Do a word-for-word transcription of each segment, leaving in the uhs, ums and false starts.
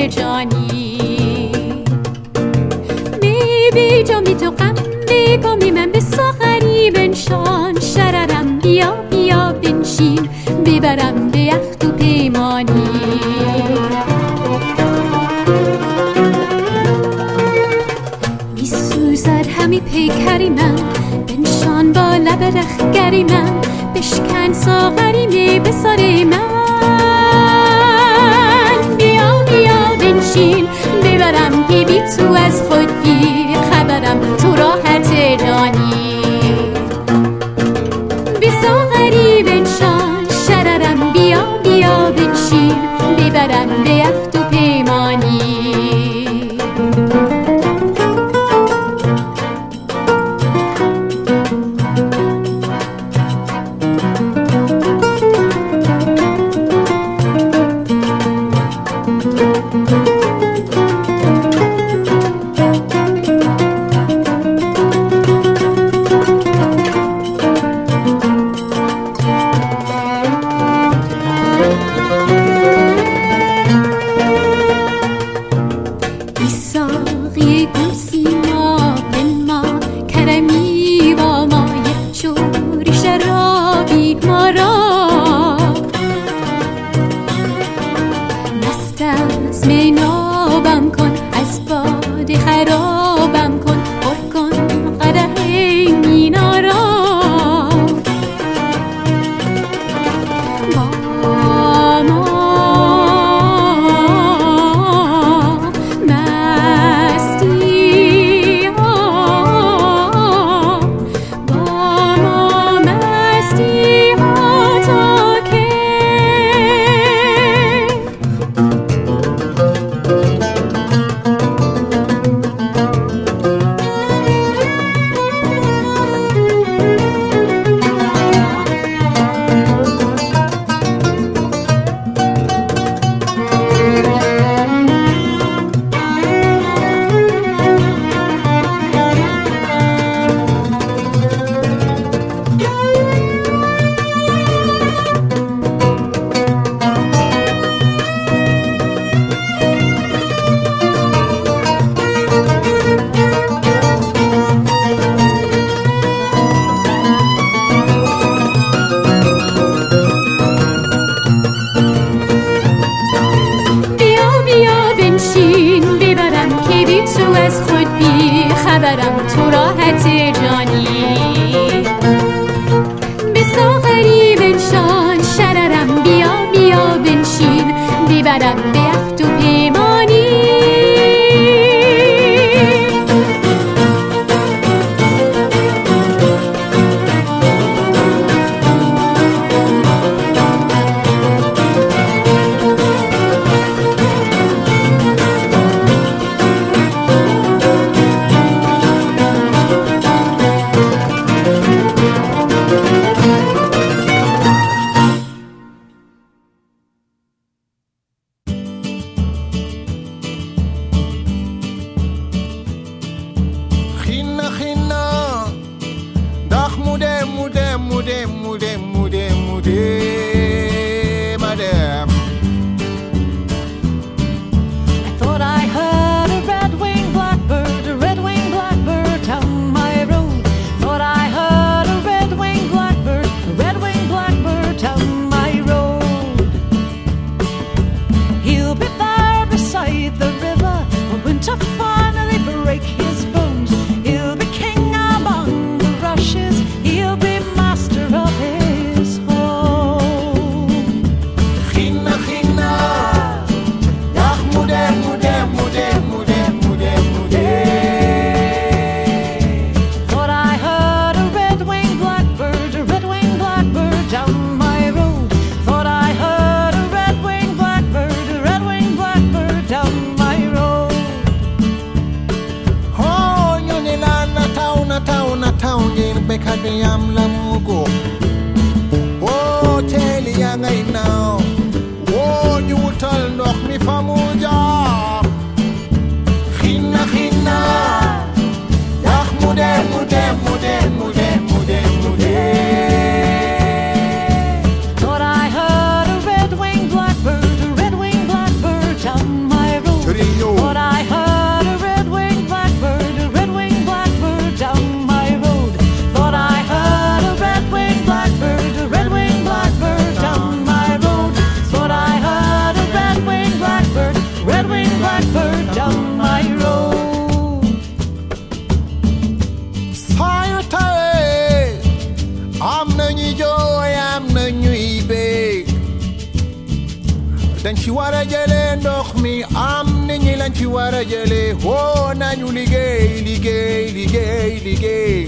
جانی می بی جا می تو غم بگو می من به ساغری بنشان شررم بیا بیا بنشین ببرم به عهد و پیمانی می سوزد همی پیکری من بنشان با لب رخگری من بشکن ساغری می بساری من بیا بیا بنشین ببرم که بی تو از خود بی خبرم تو راحت جانی بی ساغری بنشان شررم بیا بیا بنشین ببرم به عهد و پیمانی خبرم تو راحت جانی به ساغری بنشان شررم بیا بیا بنشین ببرم به عهد و پیمانی dañ ci war a jëlee ndox mi am nit ñi lañ ci war a jëlee woo nañu liggéey liggéey liggéey liggéey.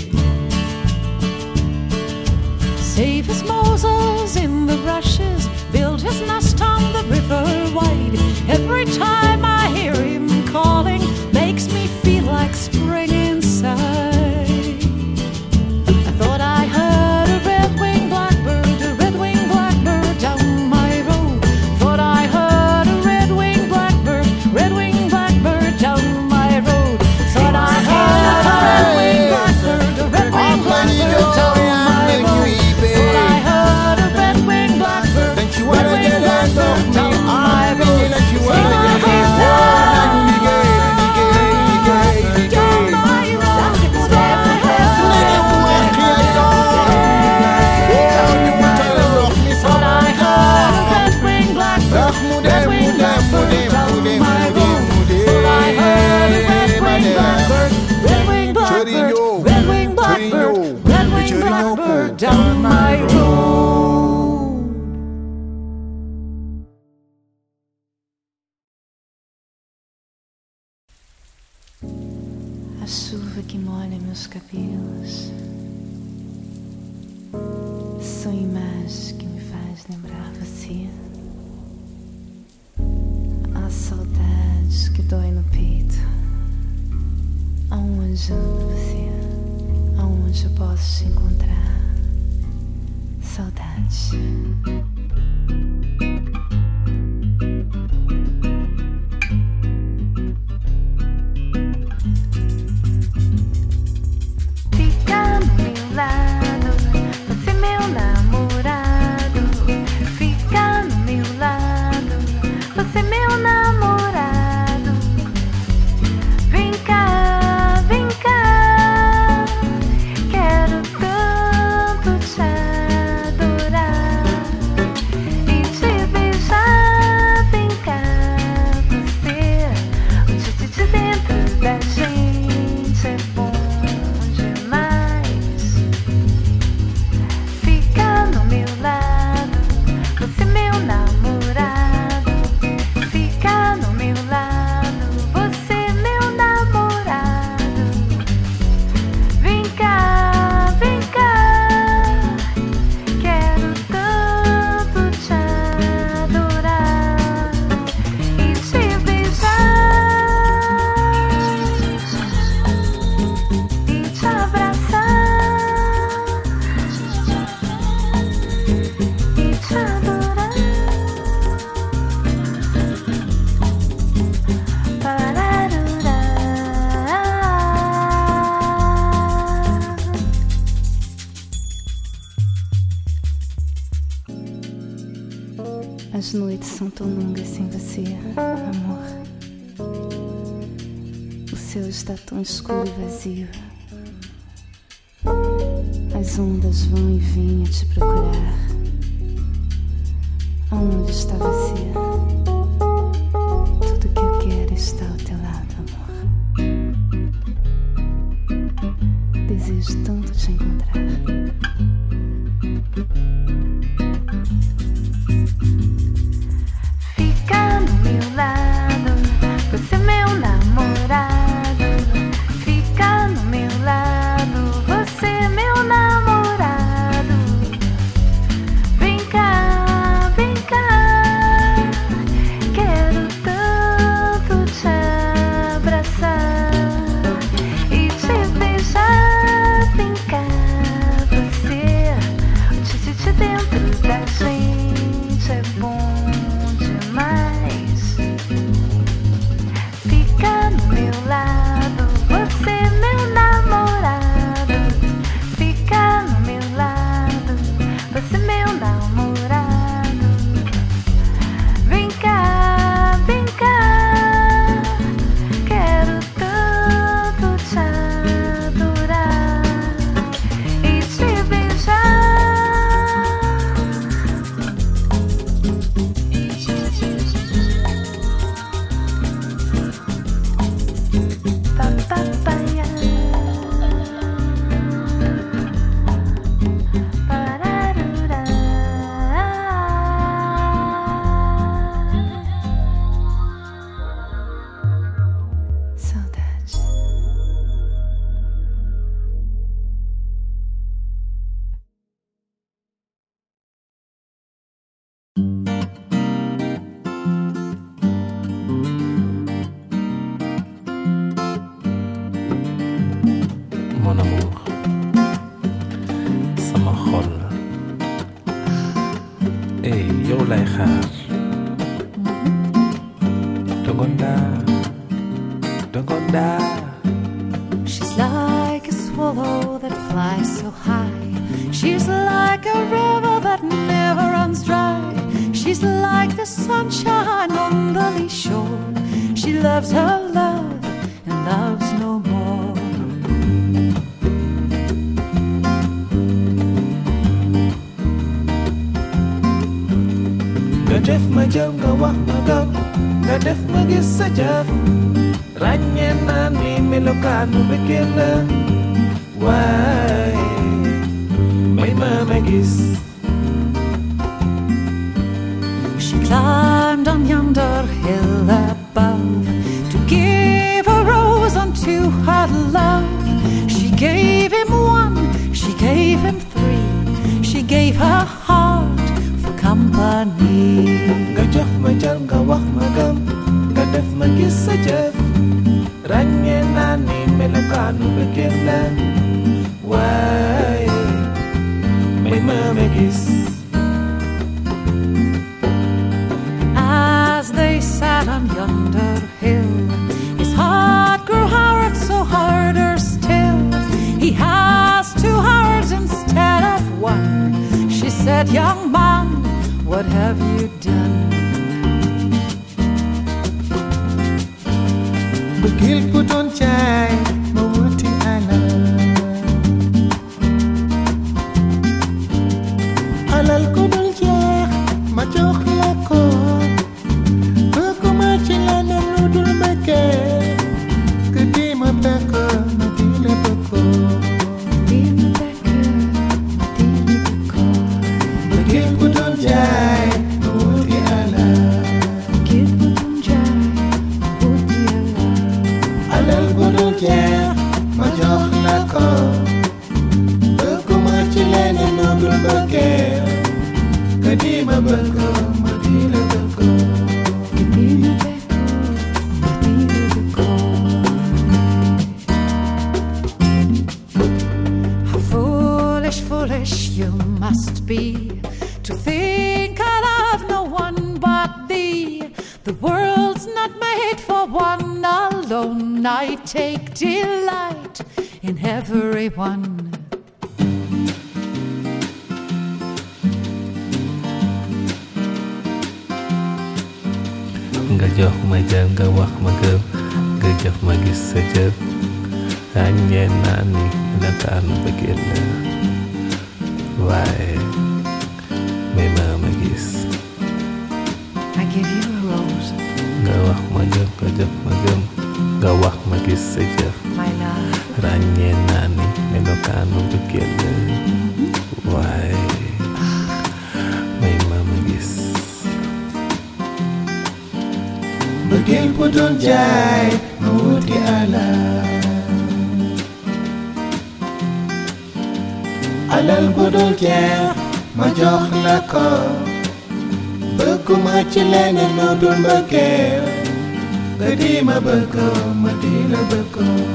Save as Moses in the rushes, build his nest on the river wide. Every time I hear him calling, makes me feel like spring inside. I thought I heard a red-winged blackbird, a red-winged blackbird down my road. Thought I heard a red-winged blackbird, red-winged blackbird down my road. Thought I heard a red-winged blackbird, a red-winged blackbird down my road. Thought I heard a red-winged blackbird, red-winged blackbird down my road. Thought I heard down my road. A chuva que molha meus cabelos são imagens que me faz lembrar você. A saudade que dói no peito. Aonde anda você? Aonde eu posso te encontrar? Saudade. Fica no meu lado, você meu namorado. Fica no meu lado, você meu namorado. Vem cá, vem cá, quero tanto te adorar e te beijar. Vem cá, você, o tite de dentro da gente é bom demais. Fica no meu lado, você meu namorado. Fica no meu lado, você meu namorado. Vem cá, vem cá, quero tanto te adorar e te beijar e te abraçar e te adorar. Pararurá. As noites são tão longas sem você, amor. O céu está tão escuro e vazio. As ondas vão e vêm a te procurar. Aonde está você? Tudo que eu quero está ao teu lado, amor. Desejo tanto te encontrar. Fica no meu lado, você meu namorado. Fica no meu lado, você meu namorado. Vem cá, vem cá, Don't go die. She's like a swallow that flies so high. She's like a river that never runs dry. She's like the sunshine on the lee shore. She loves her love and loves no more. Gadef majam gawah magam, gadef magis sajaf. Ranya nani melokanu bekila. Why? My mama magis. She climbed on yonder hill above to give a rose unto her love. She gave him one, she gave him three. She gave her heart for company. Gajah majal gawah magam, gadef magis sajaf. Ranya nani melokanu bekila. Why? My mama magis. As they sat on yonder hill, his heart grew hard, so harder still. He has two hearts instead of one. She said, young man, what have you done? Begil putun chay mawuti alal. Alal ko dul jeex ma jox la ko. Bëgguma ci leneen lu dul mbëggeel. Que di ma bëgg ma di la bëgg. Di ma bëgg ma di la bëgg. Begil putun chay mawuti alal. Begil putun chay mawuti alal. Alal ko dul jeex ma jox la ko. Bëgguma ci leneen lu dul mbëggeel. Que di ma bëgg ma di la bëgg. Di ma bëgg ma di la bëgg. How foolish, foolish you must be to think I love no one but thee. The world's not made for one alone. I take delight in everyone. Gajah majal gawah magam, gajah magis sajaf. Ranya nani melokanu bekila. Why? My mama magis. I give you a rose, Gawah majal gajah magam, gawah magis sajaf. my love. Ranya nani melokanu bekila. Why? My mama magis. Begil putun chay mawuti alal. Alal ko dul jeex ma jox la ko. Bëgguma ci leneen lu dul mbëggeel. Que di ma bëgg ma di la bëgg.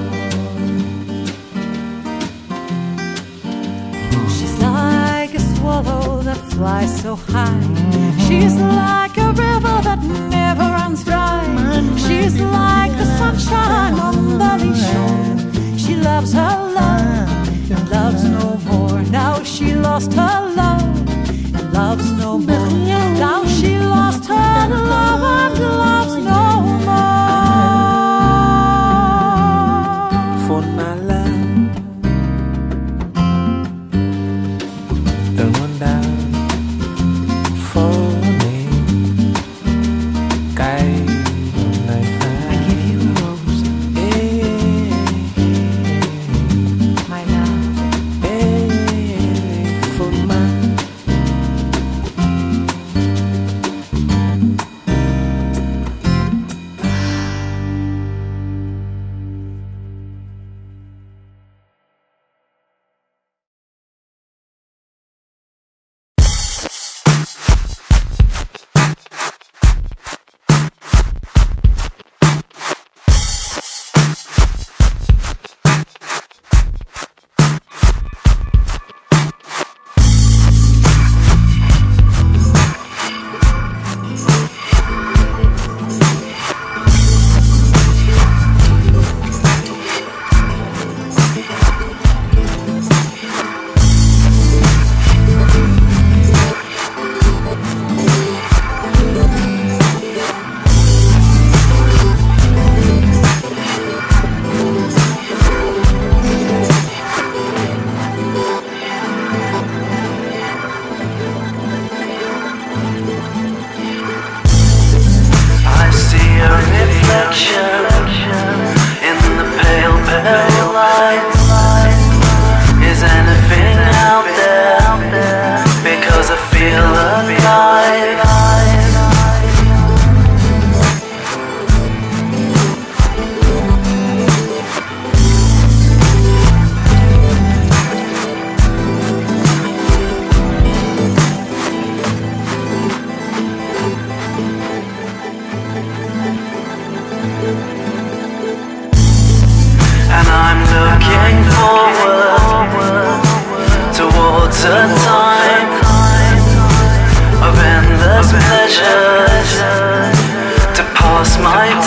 She's like a swallow that flies so high. She's like a river that never runs dry. She's like the sunshine on the lee shore. She loves her love and loves no more. Now she lost her love and loves no more. Now she lost her love and loves no more. For my love, don't down for me. Cái này And I'm looking forward towards a time of endless pleasures to pass my